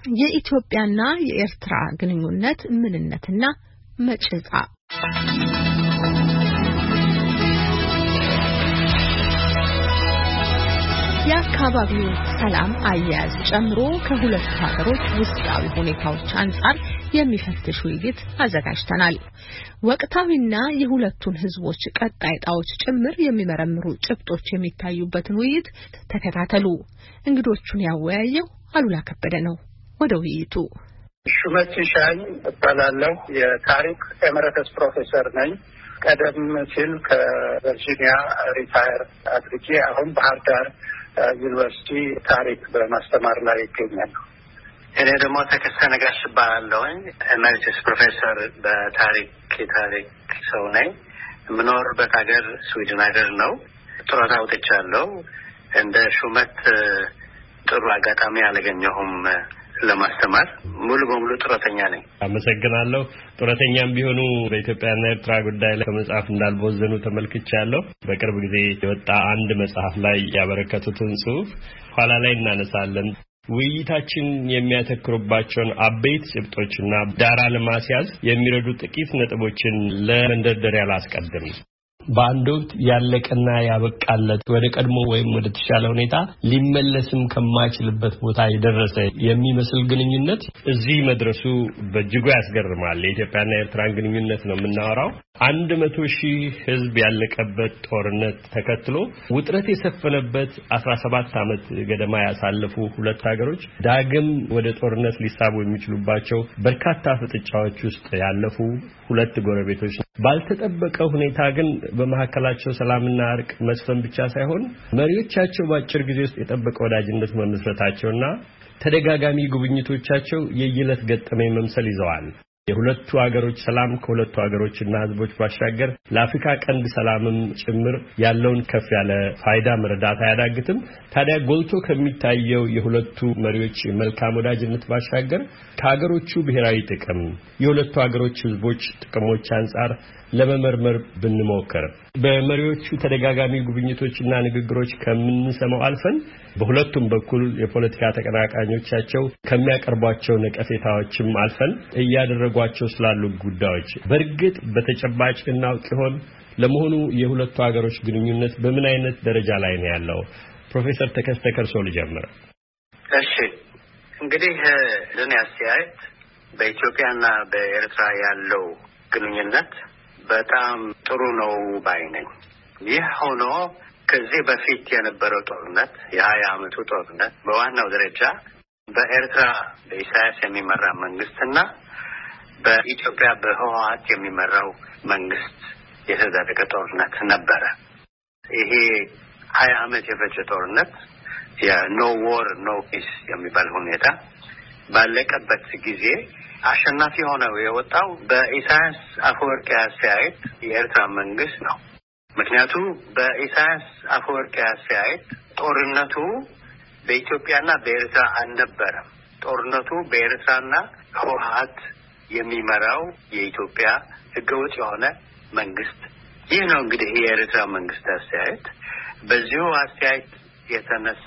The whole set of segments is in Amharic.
የኢትዮጵያና የኤርትራ ግንኙነት ምንነትና መጭጣ የአካባቢው ሰላም አያያዝ ጨምሮ ከሁለት ሀገሮች ውስጣዊ ሁኔታዎች አንፃር የሚፈትሽ ውይይት አዘጋጅተናል። ወቅታዊና የሁለቱን ህዝቦች ቀጣይ ጣዎች ጭምር የሚመረምሩ ጭብጦች የሚታዩበትን ውይይት ተከታተሉ። እንግዶቹን ያወያየው አሉላ ከበደ ነው። ወደ ውይይቱ ሹመት ሻኝ እባላለሁ። የታሪክ ኤመረተስ ፕሮፌሰር ነኝ። ቀደም ሲል ከቨርጂኒያ ሪታየር አድርጌ አሁን ባህር ዳር ዩኒቨርሲቲ ታሪክ በማስተማር ላይ ይገኛሉ። እኔ ደግሞ ተከስተ ነጋሽ እባላለሁኝ። ኤመሪተስ ፕሮፌሰር በታሪክ ሰው ነኝ። የምኖርበት ሀገር ስዊድን ሀገር ነው። ጡረታ ወጥቻለሁ። እንደ ሹመት ጥሩ አጋጣሚ አላገኘሁም ለማስተማር። ሙሉ በሙሉ ጡረተኛ ነኝ። አመሰግናለሁ። ጡረተኛም ቢሆኑ በኢትዮጵያና ኤርትራ ጉዳይ ላይ ከመጽሐፍ እንዳልቦዘኑ ተመልክቻለሁ። በቅርብ ጊዜ የወጣ አንድ መጽሐፍ ላይ ያበረከቱትን ጽሑፍ ኋላ ላይ እናነሳለን። ውይይታችን የሚያተክሩባቸውን አበይት ጭብጦችና ዳራ ለማስያዝ የሚረዱ ጥቂት ነጥቦችን ለመንደርደሪያ ላስቀድም። በአንድ ወቅት ያለቀና ያበቃለት ወደ ቀድሞ ወይም ወደ ተሻለ ሁኔታ ሊመለስም ከማይችልበት ቦታ የደረሰ የሚመስል ግንኙነት እዚህ መድረሱ በእጅጉ ያስገርማል። የኢትዮጵያና የኤርትራን ግንኙነት ነው የምናወራው። 100,000 ሕዝብ ያለቀበት ጦርነት ተከትሎ ውጥረት የሰፈነበት 17 ዓመት ገደማ ያሳለፉ ሁለት ሀገሮች ዳግም ወደ ጦርነት ሊሳቡ የሚችሉባቸው በርካታ ፍጥጫዎች ውስጥ ያለፉ ሁለት ጎረቤቶች ባልተጠበቀ ሁኔታ ግን በመሐከላቸው ሰላምና እርቅ መስፈን ብቻ ሳይሆን መሪዎቻቸው በአጭር ጊዜ ውስጥ የጠበቀ ወዳጅነት መመስረታቸውና ተደጋጋሚ ጉብኝቶቻቸው የየዕለት ገጠመኝ መምሰል ይዘዋል። የሁለቱ ሀገሮች ሰላም ከሁለቱ ሀገሮችና ህዝቦች ባሻገር ለአፍሪካ ቀንድ ሰላምም ጭምር ያለውን ከፍ ያለ ፋይዳ መረዳት አያዳግትም። ታዲያ ጎልቶ ከሚታየው የሁለቱ መሪዎች መልካም ወዳጅነት ባሻገር ከሀገሮቹ ብሔራዊ ጥቅም የሁለቱ ሀገሮች ህዝቦች ጥቅሞች አንፃር ለመመርመር ብንሞክር በመሪዎቹ ተደጋጋሚ ጉብኝቶችና ንግግሮች ከምንሰማው አልፈን በሁለቱም በኩል የፖለቲካ ተቀናቃኞቻቸው ከሚያቀርቧቸው ነቀፌታዎችም አልፈን እያደረጓቸው ስላሉ ጉዳዮች በእርግጥ በተጨባጭ እናውቅ ይሆን? ለመሆኑ የሁለቱ ሀገሮች ግንኙነት በምን አይነት ደረጃ ላይ ነው ያለው? ፕሮፌሰር ተከስተ ከርሶ ልጀምር። እሺ፣ እንግዲህ ለኔ አስተያየት በኢትዮጵያና በኤርትራ ያለው ግንኙነት በጣም ጥሩ ነው ባይ ነኝ። ይህ ሆኖ ከዚህ በፊት የነበረው ጦርነት የ20 ዓመቱ ጦርነት በዋናው ደረጃ በኤርትራ በኢሳያስ የሚመራ መንግስትና በኢትዮጵያ በህወሓት የሚመራው መንግስት የተደረገ ጦርነት ነበረ። ይሄ 20 ዓመት የፈጀ ጦርነት የኖ ዎር ኖ ፒስ የሚባል ሁኔታ ባለቀበት ጊዜ አሸናፊ ሆነው የወጣው በኢሳያስ አፈወርቂ አስተያየት የኤርትራ መንግስት ነው። ምክንያቱም በኢሳያስ አፈወርቂ አስተያየት ጦርነቱ በኢትዮጵያና በኤርትራ አልነበረም። ጦርነቱ በኤርትራና ህወሓት የሚመራው የኢትዮጵያ ህገወጥ የሆነ መንግስት። ይህ ነው እንግዲህ የኤርትራ መንግስት አስተያየት። በዚሁ አስተያየት የተነሳ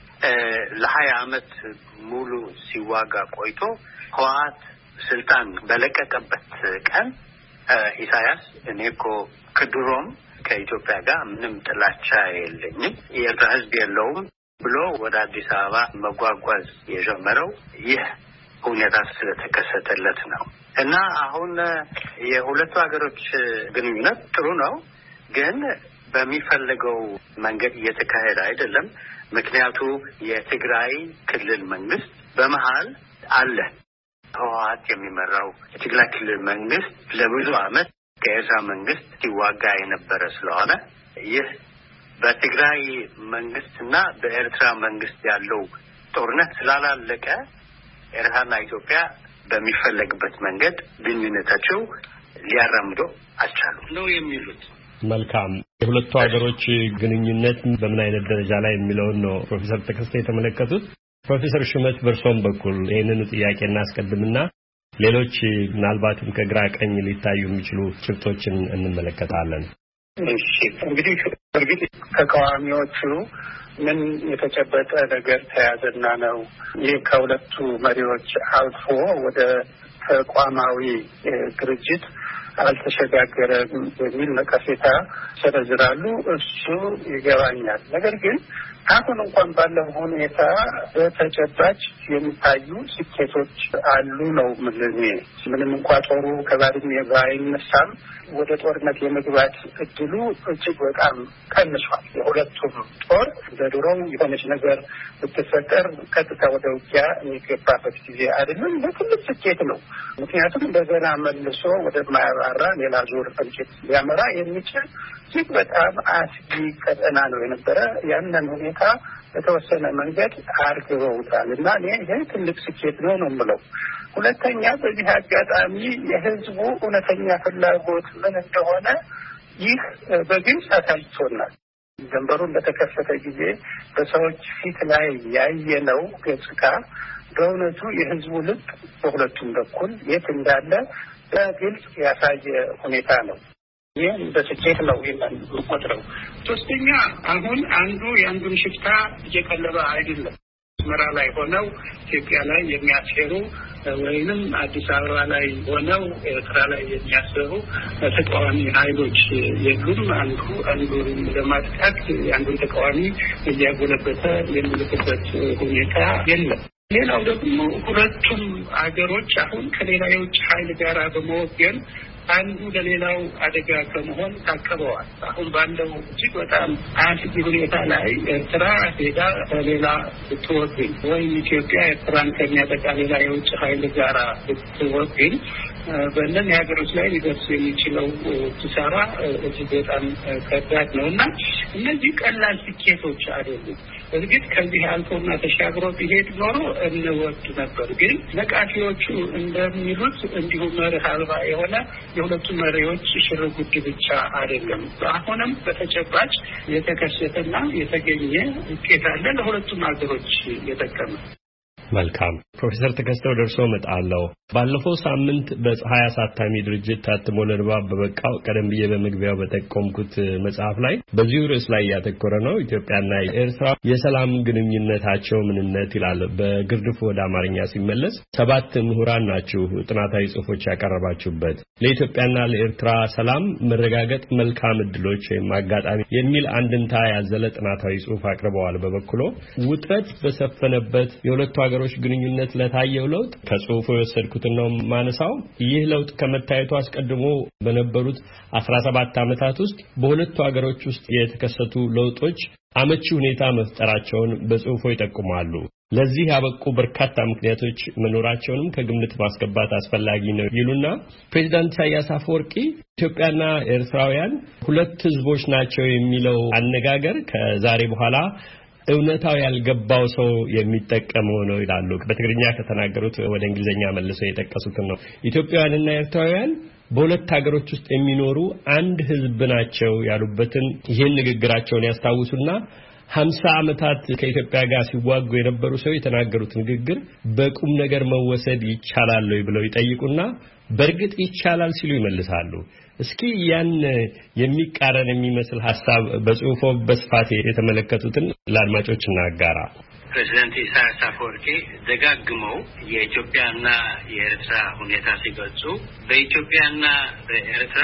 ለ20 ዓመት ሙሉ ሲዋጋ ቆይቶ ህወሓት ስልጣን በለቀቀበት ቀን ኢሳያስ እኔ እኮ ከድሮም ከኢትዮጵያ ጋር ምንም ጥላቻ የለኝም፣ የኤርትራ ህዝብ የለውም ብሎ ወደ አዲስ አበባ መጓጓዝ የጀመረው ይህ ሁኔታ ስለተከሰተለት ነው። እና አሁን የሁለቱ ሀገሮች ግንኙነት ጥሩ ነው፣ ግን በሚፈልገው መንገድ እየተካሄደ አይደለም። ምክንያቱ የትግራይ ክልል መንግስት በመሃል አለ። ህወሓት የሚመራው የትግራይ ክልል መንግስት ለብዙ ዓመት ከኤርትራ መንግስት ሲዋጋ የነበረ ስለሆነ ይህ በትግራይ መንግስትና በኤርትራ መንግስት ያለው ጦርነት ስላላለቀ ኤርትራና ኢትዮጵያ በሚፈለግበት መንገድ ግንኙነታቸው ሊያራምዱ አልቻሉም ነው የሚሉት። መልካም። የሁለቱ ሀገሮች ግንኙነት በምን አይነት ደረጃ ላይ የሚለውን ነው ፕሮፌሰር ተከስተ የተመለከቱት። ፕሮፌሰር ሹመት በርሶም በኩል ይህንን ጥያቄ እናስቀድምና ሌሎች ምናልባትም ከግራ ቀኝ ሊታዩ የሚችሉ ጭብጦችን እንመለከታለን። እሺ፣ እንግዲህ እርግጥ ተቃዋሚዎቹ ምን የተጨበጠ ነገር ተያዘና ነው ይህ ከሁለቱ መሪዎች አልፎ ወደ ተቋማዊ ድርጅት አልተሸጋገረም በሚል ነቀፌታ ሰነዝራሉ። እሱ ይገባኛል። ነገር ግን አሁን እንኳን ባለው ሁኔታ በተጨባጭ የሚታዩ ስኬቶች አሉ ነው ምንም እንኳን ጦሩ ከባድሜ ባይነሳም ወደ ጦርነት የመግባት እድሉ እጅግ በጣም ቀንሷል። የሁለቱም ጦር በድሮው የሆነች ነገር ብትፈጠር ቀጥታ ወደ ውጊያ የሚገባበት ጊዜ አይደለም። በትልቅ ስኬት ነው። ምክንያቱም እንደገና መልሶ ወደማያባራ ሌላ ዙር ፍልቂት ሊያመራ የሚችል እጅግ በጣም አስጊ ቀጠና ነው የነበረ። ያንን ሁኔታ በተወሰነ መንገድ አርግበውታል እና ይሄ ትልቅ ስኬት ነው የምለው። ሁለተኛ በዚህ አጋጣሚ የህዝቡ እውነተኛ ፍላጎት ምን እንደሆነ ይህ በግልጽ አሳይቶናል። ድንበሩን በተከፈተ ጊዜ በሰዎች ፊት ላይ ያየነው ገጽታ በእውነቱ የህዝቡ ልብ በሁለቱም በኩል የት እንዳለ በግልጽ ያሳየ ሁኔታ ነው። ይህም በስኬት ነው የምንቆጥረው። ሶስተኛ አሁን አንዱ የአንዱን ሽፍታ እየቀለበ አይደለም። አስመራ ላይ ሆነው ኢትዮጵያ ላይ የሚያስሄሩ ወይንም አዲስ አበባ ላይ ሆነው ኤርትራ ላይ የሚያሰሩ ተቃዋሚ ኃይሎች የሉም። አንዱን ለማጥቃት አንዱን ተቃዋሚ እያጎለበተ የሚልክበት ሁኔታ የለም። ሌላው ደግሞ ሁለቱም አገሮች አሁን ከሌላ የውጭ ኃይል ጋር በመወገን አንዱ ለሌላው አደጋ ከመሆን ታቅበዋል። አሁን ባለው እጅግ በጣም አስጊ ሁኔታ ላይ ኤርትራ ሄዳ ሌላ ብትወግን ወይም ኢትዮጵያ ኤርትራን ከሚያጠቃ ሌላ የውጭ ኃይል ጋር ብትወግን በእነዚህ ሀገሮች ላይ ሊደርስ የሚችለው ኪሳራ እጅግ በጣም ከባድ ነው እና እነዚህ ቀላል ስኬቶች አይደሉም። እርግጥ ከዚህ አልፎና ተሻግሮ ቢሄድ ኖሮ እንወድ ነበር። ግን ነቃፊዎቹ እንደሚሉት እንዲሁ መርህ አልባ የሆነ የሁለቱ መሪዎች ሽርጉድ ብቻ አይደለም። አሁንም በተጨባጭ የተከሰተና የተገኘ ውጤት አለ ለሁለቱም ሀገሮች የጠቀመ። መልካም ፕሮፌሰር ተከስተው ደርሶ መጣለው ባለፈው ሳምንት በፀሐይ አሳታሚ ድርጅት ታትሞ ለንባብ በበቃው ቀደም ብዬ በመግቢያው በተቆምኩት መጽሐፍ ላይ በዚሁ ርዕስ ላይ ያተኮረ ነው። ኢትዮጵያና ኤርትራ የሰላም ግንኙነታቸው ምንነት ይላል። በግርድፉ ወደ አማርኛ ሲመለስ 7 ምሁራን ናችሁ ጥናታዊ ጽሑፎች ያቀረባችሁበት ለኢትዮጵያና ለኤርትራ ሰላም መረጋገጥ መልካም እድሎች ወይም አጋጣሚ የሚል አንድምታ ያዘለ ጥናታዊ ጽሑፍ አቅርበዋል። በበኩሎ ውጥረት በሰፈነበት የሁለቱ ሀገሮች ግንኙነት ለታየው ለውጥ ከጽሑፉ የወሰድኩትን ነው ማነሳው። ይህ ለውጥ ከመታየቱ አስቀድሞ በነበሩት 17 ዓመታት ውስጥ በሁለቱ ሀገሮች ውስጥ የተከሰቱ ለውጦች አመቺ ሁኔታ መፍጠራቸውን በጽሑፉ ይጠቁማሉ። ለዚህ ያበቁ በርካታ ምክንያቶች መኖራቸውንም ከግምት ማስገባት አስፈላጊ ነው ይሉና ፕሬዝዳንት ኢሳያስ አፈወርቂ ኢትዮጵያና ኤርትራውያን ሁለት ህዝቦች ናቸው የሚለው አነጋገር ከዛሬ በኋላ እውነታው ያልገባው ሰው የሚጠቀመው ነው ይላሉ። በትግርኛ ከተናገሩት ወደ እንግሊዘኛ መልሰው የጠቀሱት ነው። ኢትዮጵያውያንና ኤርትራውያን በሁለት ሀገሮች ውስጥ የሚኖሩ አንድ ህዝብ ናቸው ያሉበትን ይህን ንግግራቸውን ያስታውሱና 50 ዓመታት ከኢትዮጵያ ጋር ሲዋጉ የነበሩ ሰው የተናገሩት ንግግር በቁም ነገር መወሰድ ይቻላል ወይ ብለው ይጠይቁና በእርግጥ ይቻላል ሲሉ ይመልሳሉ። እስኪ ያን የሚቃረን የሚመስል ሐሳብ በጽሑፎ በስፋት የተመለከቱትን ለአድማጮች እናጋራ። ፕሬዚዳንት ኢሳያስ አፈወርቂ ደጋግመው የኢትዮጵያና የኤርትራ ሁኔታ ሲገልጹ በኢትዮጵያና በኤርትራ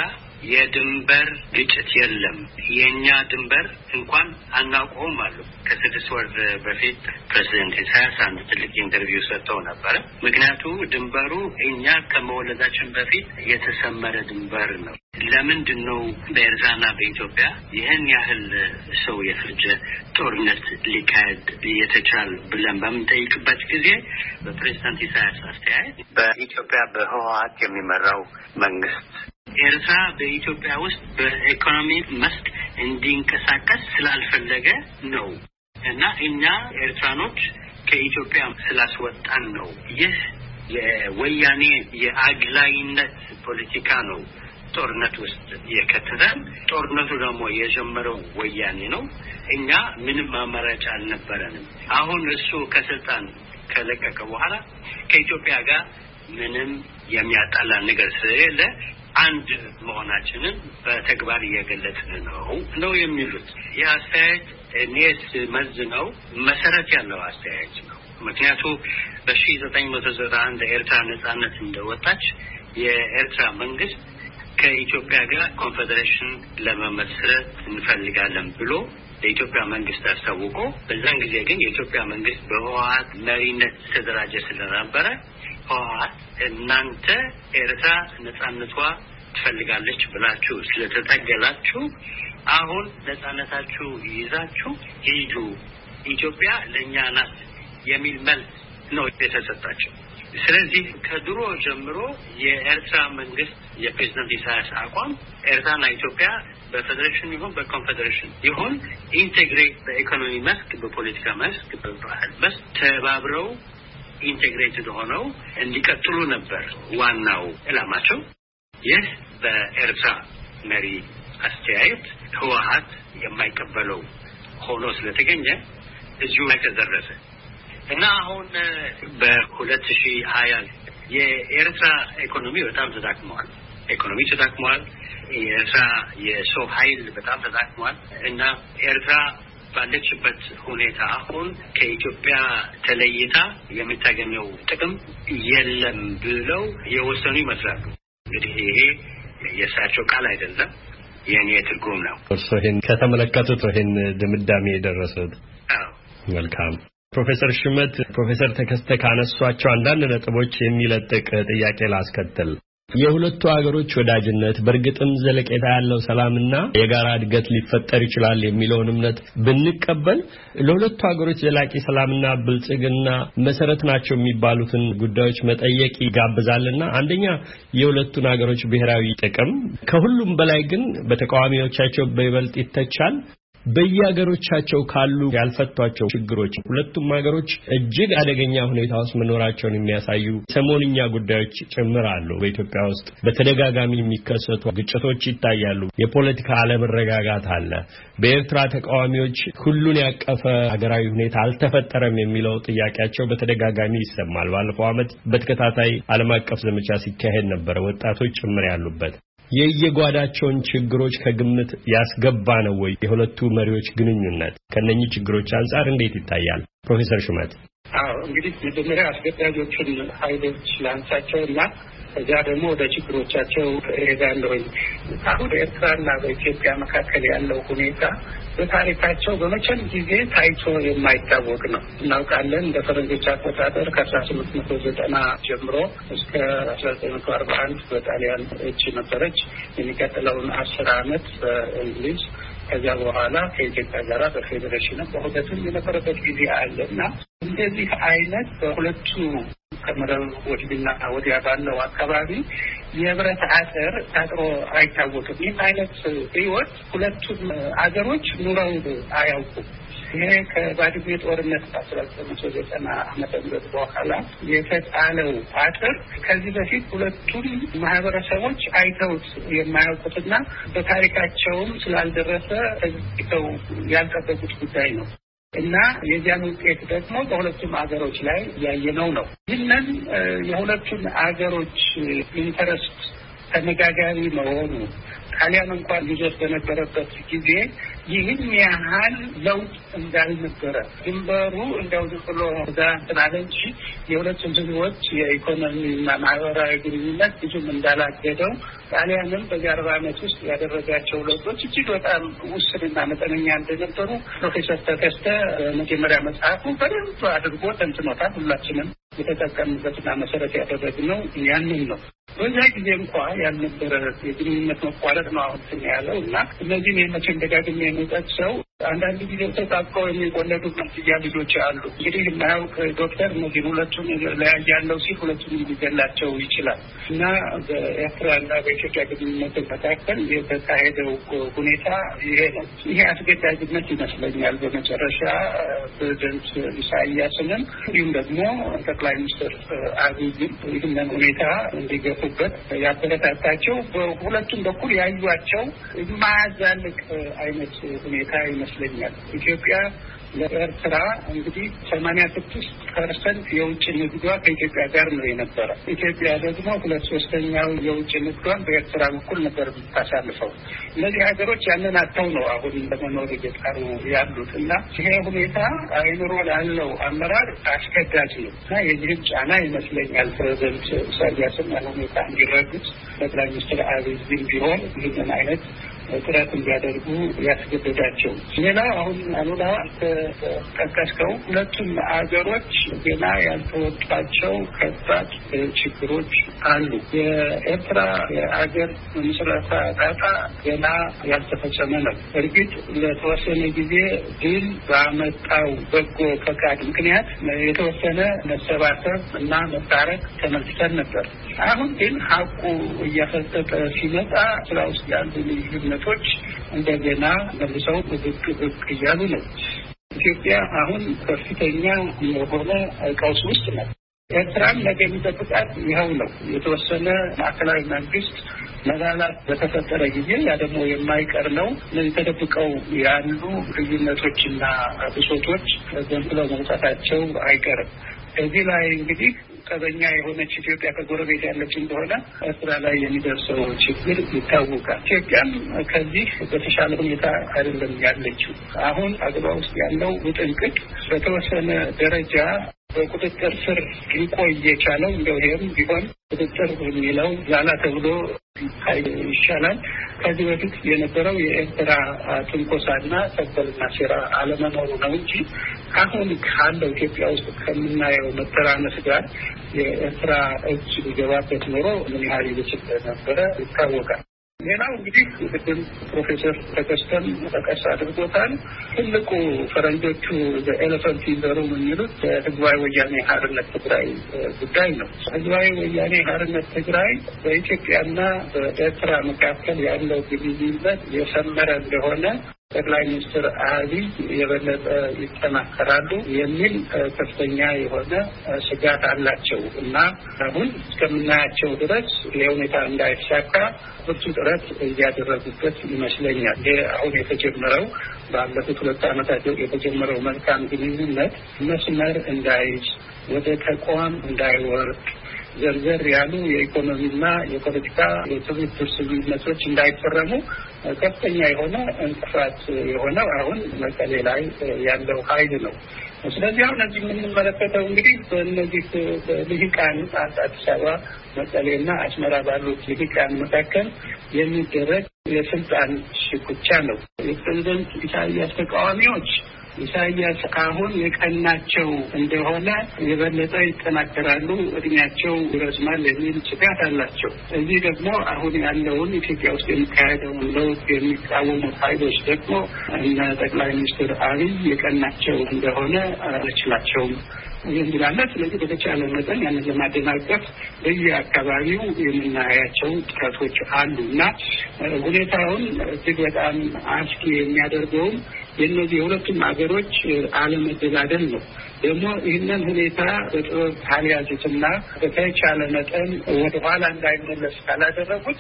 የድንበር ግጭት የለም፣ የኛ ድንበር እንኳን አናውቀውም አሉ። ከ6 ወር በፊት ፕሬዚዳንት ኢሳያስ አንድ ትልቅ ኢንተርቪው ሰጥተው ነበር። ምክንያቱ ድንበሩ እኛ ከመወለዳችን በፊት የተሰመረ ድንበር ነው። ለምንድን ነው በኤርትራና በኢትዮጵያ ይህን ያህል ሰው የፈጀ ጦርነት ሊካሄድ የተቻለ ብለን በምንጠይቅበት ጊዜ በፕሬዚዳንት ኢሳያስ አስተያየት በኢትዮጵያ በህወሓት የሚመራው መንግስት ኤርትራ በኢትዮጵያ ውስጥ በኢኮኖሚ መስክ እንዲንቀሳቀስ ስላልፈለገ ነው እና እኛ ኤርትራኖች ከኢትዮጵያ ስላስወጣን ነው። ይህ የወያኔ የአግላይነት ፖለቲካ ነው ጦርነት ውስጥ የከተተን። ጦርነቱ ደግሞ የጀመረው ወያኔ ነው። እኛ ምንም አማራጭ አልነበረንም። አሁን እሱ ከስልጣን ከለቀቀ በኋላ ከኢትዮጵያ ጋር ምንም የሚያጣላ ነገር ስለሌለ አንድ መሆናችንን በተግባር እየገለጽን ነው የሚሉት። ይህ አስተያየት እኔስ መዝነው መሰረት ያለው አስተያየት ነው። ምክንያቱም በ1991 ኤርትራ ነጻነት እንደወጣች የኤርትራ መንግስት ከኢትዮጵያ ጋር ኮንፌዴሬሽን ለመመስረት እንፈልጋለን ብሎ የኢትዮጵያ መንግስት አስታውቆ፣ በዛን ጊዜ ግን የኢትዮጵያ መንግስት በህወሓት መሪነት ተደራጀ ስለነበረ ህወሓት እናንተ ኤርትራ ነጻነቷ ትፈልጋለች ብላችሁ ስለተታገላችሁ አሁን ነጻነታችሁ ይዛችሁ ሂዱ፣ ኢትዮጵያ ለእኛ ናት የሚል መልስ ነው የተሰጣቸው። ስለዚህ ከድሮ ጀምሮ የኤርትራ መንግስት የፕሬዝዳንት ኢሳያስ አቋም ኤርትራና ኢትዮጵያ በፌዴሬሽን ይሁን በኮንፌዴሬሽን ይሁን ኢንቴግሬት በኢኮኖሚ መስክ፣ በፖለቲካ መስክ፣ በባህል መስክ ተባብረው ኢንቴግሬትድ ሆነው እንዲቀጥሉ ነበር ዋናው ዕላማቸው። ይህ በኤርትራ መሪ አስተያየት ህወሓት የማይቀበለው ሆኖ ስለተገኘ እዚሁ ላይ ተደረሰ እና አሁን በ2020 የኤርትራ ኢኮኖሚ በጣም ተዳክሟል። የኤርትራ የሰው ኃይል በጣም ተዳክሟል እና ኤርትራ ባለችበት ሁኔታ አሁን ከኢትዮጵያ ተለይታ የምታገኘው ጥቅም የለም ብለው የወሰኑ ይመስላሉ። እንግዲህ ይሄ የእሳቸው ቃል አይደለም፣ የኔ ትርጉም ነው። እርስዎ ይሄን ከተመለከቱት ይሄን ድምዳሜ የደረሱት? አዎ። መልካም። ፕሮፌሰር ሽመት፣ ፕሮፌሰር ተከስተ ካነሷቸው አንዳንድ ነጥቦች የሚለጥቅ ጥያቄ ላስከትል። የሁለቱ ሀገሮች ወዳጅነት በእርግጥም ዘለቄታ ያለው ሰላምና የጋራ እድገት ሊፈጠር ይችላል የሚለውን እምነት ብንቀበል ለሁለቱ ሀገሮች ዘላቂ ሰላምና ብልጽግና መሰረት ናቸው የሚባሉትን ጉዳዮች መጠየቅ ይጋብዛልና፣ አንደኛ የሁለቱን ሀገሮች ብሔራዊ ጥቅም፣ ከሁሉም በላይ ግን በተቃዋሚዎቻቸው በይበልጥ ይተቻል በየሀገሮቻቸው ካሉ ያልፈቷቸው ችግሮች ሁለቱም ሀገሮች እጅግ አደገኛ ሁኔታ ውስጥ መኖራቸውን የሚያሳዩ ሰሞንኛ ጉዳዮች ጭምራሉ። በኢትዮጵያ ውስጥ በተደጋጋሚ የሚከሰቱ ግጭቶች ይታያሉ። የፖለቲካ አለመረጋጋት አለ። በኤርትራ ተቃዋሚዎች ሁሉን ያቀፈ ሀገራዊ ሁኔታ አልተፈጠረም የሚለው ጥያቄያቸው በተደጋጋሚ ይሰማል። ባለፈው ዓመት በተከታታይ ዓለም አቀፍ ዘመቻ ሲካሄድ ነበር፣ ወጣቶች ጭምር ያሉበት። የየጓዳቸውን ችግሮች ከግምት ያስገባ ነው ወይ የሁለቱ መሪዎች ግንኙነት? ከነኚህ ችግሮች አንጻር እንዴት ይታያል? ፕሮፌሰር ሽመት። አዎ እንግዲህ መጀመሪያ አስገዳጆችን ኃይሎች ላንሳቸውና እዚያ ደግሞ ወደ ችግሮቻቸው እሄዳለሁ። አሁን በኤርትራና በኢትዮጵያ መካከል ያለው ሁኔታ በታሪካቸው በመቼም ጊዜ ታይቶ የማይታወቅ ነው። እናውቃለን እንደ ፈረንጆች አቆጣጠር ከ1890 ጀምሮ እስከ 1941 በጣሊያን እጅ ነበረች። የሚቀጥለውን 10 ዓመት በእንግሊዝ፣ ከዚያ በኋላ ከኢትዮጵያ ጋር በፌዴሬሽን በሁለቱም የነበረበት ጊዜ አለና እንደዚህ አይነት በሁለቱ ከመረብ ወዲህና ወዲያ ባለው አካባቢ የብረት አጥር ታጥሮ አይታወቅም። ይህ አይነት ህይወት ሁለቱም አገሮች ኑረው አያውቁም። ይሄ ከባድሜ ጦርነት 1990 ዓመተ ምህረት በኋላ የተጣለው አጥር ከዚህ በፊት ሁለቱም ማህበረሰቦች አይተውት የማያውቁትና በታሪካቸውም ስላልደረሰ ተዝቀው ያልጠበቁት ጉዳይ ነው እና የዚያን ውጤት ደግሞ በሁለቱም አገሮች ላይ ያየነው ነው። ይህንን የሁለቱም አገሮች ኢንተረስት ተነጋጋሪ መሆኑ ጣሊያን እንኳን ይዞት በነበረበት ጊዜ ይህን ያህል ለውጥ እንዳልነበረ ድንበሩ እንደው ዝም ብሎ ዛንትናለ እንጂ የሁለቱም ህዝቦች የኢኮኖሚና ማህበራዊ ግንኙነት ብዙም እንዳላገደው ጣሊያንም በዚህ 40 ዓመት ውስጥ ያደረጋቸው ለውጦች እጅግ በጣም ውስንና መጠነኛ እንደነበሩ ፕሮፌሰር ተከስተ መጀመሪያ መጽሐፉ በደንብ አድርጎ ተንትኖታል። ሁላችንም የተጠቀምበትና መሰረት ያደረግነው ያንን ነው። በዛ ጊዜ እንኳ ያልነበረ የግንኙነት መቋረጥ ነው አሁን ያለው እና እነዚህም የመቼም ደጋግሜ የምጠቅሰው አንዳንድ ጊዜ ተጣብቀው የሚወለዱ መንትያ ልጆች አሉ። እንግዲህ የማያውቅ ዶክተር እነዚህን ሁለቱን ለያያለው ሲል ሁለቱን ሊገላቸው ይችላል እና በኤርትራና በኢትዮጵያ ግንኙነት መካከል የተካሄደው ሁኔታ ይሄ ነው። ይሄ አስገዳጅነት ይመስለኛል በመጨረሻ ፕሬዚደንት ኢሳያስንም እንዲሁም ደግሞ ጠቅላይ ሚኒስትር አብይም ይህንን ሁኔታ እንዲገፉበት ያበረታታቸው በሁለቱም በኩል ያዩቸው የማያዛልቅ አይነት ሁኔታ ይመስለኛል። ኢትዮጵያ ለኤርትራ እንግዲህ 86% የውጭ ንግዷ ከኢትዮጵያ ጋር ነው የነበረው። ኢትዮጵያ ደግሞ 2/3 የውጭ ንግዷን በኤርትራ በኩል ነበር የምታሳልፈው። እነዚህ ሀገሮች ያንን አጥተው ነው አሁን ለመኖር እየጣሩ ያሉት እና ይሄ ሁኔታ አይኑሮ ላለው አመራር አስገዳጅ ነው እና የዚህም ጫና ይመስለኛል ፕሬዝዳንት ኢሳያስን ያን ሁኔታ እንዲረዱት ጠቅላይ ሚኒስትር አብይም ቢሆን ይህንን አይነት ጥረት እንዲያደርጉ ያስገደዳቸው። ሌላው አሁን አሉላ ተጠቀስከው ሁለቱም አገሮች ገና ያልተወጣቸው ከባድ ችግሮች አሉ። የኤርትራ የአገር ምስረታ ዳታ ገና ያልተፈጸመ ነው። እርግጥ ለተወሰነ ጊዜ ድል ባመጣው በጎ ፈቃድ ምክንያት የተወሰነ መሰባሰብ እና መታረቅ ተመልክተን ነበር። አሁን ግን ሀቁ እያፈጠጠ ሲመጣ ስራ ውስጥ ያሉ ልዩነቶች እንደገና መልሰው ብቅ እያሉ ነው። ኢትዮጵያ አሁን ከፍተኛ የሆነ ቀውስ ውስጥ ነው። ኤርትራን ነገ የሚጠብቃት ይኸው ነው። የተወሰነ ማዕከላዊ መንግስት መላላት በተፈጠረ ጊዜ ያ ደግሞ የማይቀር ነው። እነዚህ ተደብቀው ያሉ ልዩነቶችና ብሶቶች ዘንብለው መውጣታቸው አይቀርም። እዚህ ላይ እንግዲህ ቀበኛ የሆነች ኢትዮጵያ ከጎረቤት ያለች እንደሆነ ኤርትራ ላይ የሚደርሰው ችግር ይታወቃል። ኢትዮጵያም ከዚህ በተሻለ ሁኔታ አይደለም ያለችው። አሁን አገባ ውስጥ ያለው ውጥንቅጥ በተወሰነ ደረጃ በቁጥጥር ስር ሊቆይ የቻለው እንደው ይሄም ቢሆን ቁጥጥር የሚለው ዛላ ተብሎ ይሻላል። ከዚህ በፊት የነበረው የኤርትራ ትንኮሳና ተንኮልና ሴራ አለመኖሩ ነው እንጂ አሁን ካለው ኢትዮጵያ ውስጥ ከምናየው መተራመስ ጋር የኤርትራ እጅ ሊገባበት ኖሮ ምን ያህል ይችል ነበረ ይታወቃል። ሌላው እንግዲህ ቅድም ፕሮፌሰር ተከስተን ተቀስ አድርጎታል። ትልቁ ፈረንጆቹ ኤሌፈንት ኢን ዘ ሩም የሚሉት ህዝባዊ ወያኔ ሓርነት ትግራይ ጉዳይ ነው። ህዝባዊ ወያኔ ሓርነት ትግራይ በኢትዮጵያና በኤርትራ መካከል ያለው ግንኙነት የሰመረ እንደሆነ ጠቅላይ ሚኒስትር አብይ የበለጠ ይጠናከራሉ የሚል ከፍተኛ የሆነ ስጋት አላቸው እና አሁን እስከምናያቸው ድረስ የሁኔታ እንዳይሳካ ብርቱ ጥረት እያደረጉበት ይመስለኛል። ይህ አሁን የተጀመረው ባለፉት 2 ዓመታት የተጀመረው መልካም ግንኙነት መስመር እንዳይዝ ወደ ተቋም እንዳይወርድ ዘርዘር ያሉ የኢኮኖሚና የፖለቲካ የትብብር ስምምነቶች እንዳይፈረሙ ከፍተኛ የሆነ እንቅፋት የሆነው አሁን መቀሌ ላይ ያለው ኃይል ነው። ስለዚህ አሁን እዚህ የምንመለከተው እንግዲህ በእነዚህ ልሂቃን አዲስ አበባ፣ መቀሌና አስመራ ባሉት ልሂቃን መካከል የሚደረግ የስልጣን ሽኩቻ ነው። የፕሬዝዳንት ኢሳያስ ተቃዋሚዎች ኢሳያስ አሁን የቀናቸው እንደሆነ የበለጠ ይጠናከራሉ፣ እድሜያቸው ይረዝማል የሚል ስጋት አላቸው። እዚህ ደግሞ አሁን ያለውን ኢትዮጵያ ውስጥ የሚካሄደውን ለውጥ የሚቃወሙ ኃይሎች ደግሞ እነ ጠቅላይ ሚኒስትር አብይ የቀናቸው እንደሆነ አይችላቸውም የሚላለ። ስለዚህ በተቻለ መጠን ያንን ለማደናቀፍ በየአካባቢው የምናያቸው ጥረቶች አሉ እና ሁኔታውን እጅግ በጣም አስጊ የሚያደርገውም የእነዚህ የሁለቱም ሀገሮች አለመደላደል ነው። ደግሞ ይህንን ሁኔታ በጥበብ ካልያዙትና በተቻለ መጠን ወደኋላ እንዳይመለስ ካላደረጉት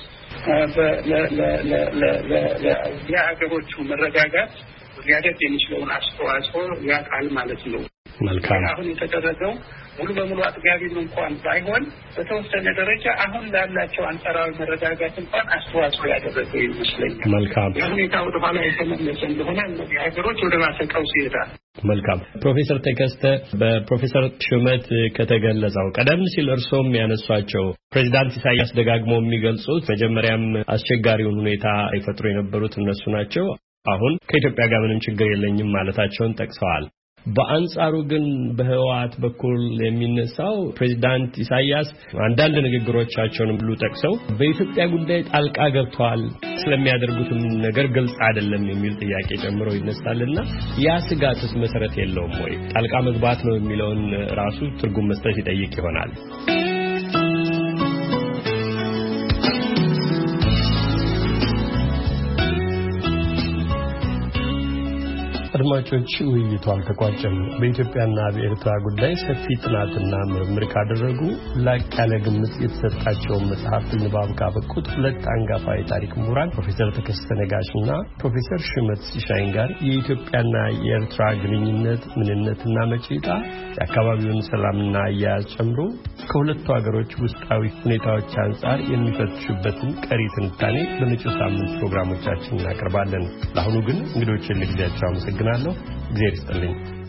የሀገሮቹ መረጋጋት ሊያደርግ የሚችለውን አስተዋጽኦ ያጣል ማለት ነው። መልካም። አሁን የተደረገው ሙሉ በሙሉ አጥጋቢም እንኳን ባይሆን በተወሰነ ደረጃ አሁን ላላቸው አንጻራዊ መረጋጋት እንኳን አስተዋጽኦ ያደረገ ይመስለኛል። መልካም። የሁኔታ ወደ ኋላ የተመለሰ እንደሆነ እነዚህ ሀገሮች ወደ ባሰ ቀውስ ይሄዳል። መልካም። ፕሮፌሰር ተከስተ በፕሮፌሰር ሹመት ከተገለጸው ቀደም ሲል እርሶም ያነሷቸው ፕሬዚዳንት ኢሳያስ ደጋግሞ የሚገልጹት መጀመሪያም አስቸጋሪውን ሁኔታ ይፈጥሩ የነበሩት እነሱ ናቸው። አሁን ከኢትዮጵያ ጋር ምንም ችግር የለኝም ማለታቸውን ጠቅሰዋል። በአንጻሩ ግን በህወሓት በኩል የሚነሳው ፕሬዚዳንት ኢሳያስ አንዳንድ ንግግሮቻቸውን ሁሉ ጠቅሰው በኢትዮጵያ ጉዳይ ጣልቃ ገብተዋል፣ ስለሚያደርጉትም ነገር ግልጽ አይደለም የሚል ጥያቄ ጨምሮ ይነሳልና ያ ስጋትስ መሰረት የለውም ወይ? ጣልቃ መግባት ነው የሚለውን ራሱ ትርጉም መስጠት ይጠይቅ ይሆናል። አድማጮች ውይይቱ አልተቋጨም። በኢትዮጵያና በኤርትራ ጉዳይ ሰፊ ጥናትና ምርምር ካደረጉ ላቅ ያለ ግምት የተሰጣቸውን መጽሐፍ ንባብ ካበቁት ሁለት አንጋፋ የታሪክ ምሁራን ፕሮፌሰር ተከስተ ነጋሽና ፕሮፌሰር ሽመት ሲሻይን ጋር የኢትዮጵያና የኤርትራ ግንኙነት ምንነትና መጪታ የአካባቢውን ሰላምና አያያዝ ጨምሮ ከሁለቱ ሀገሮች ውስጣዊ ሁኔታዎች አንጻር የሚፈትሹበትን ቀሪ ትንታኔ በመጪው ሳምንት ፕሮግራሞቻችን እናቀርባለን። ለአሁኑ ግን እንግዶችን ለጊዜያቸው አመሰግናለሁ። እግዚአብሔር ይስጥልኝ።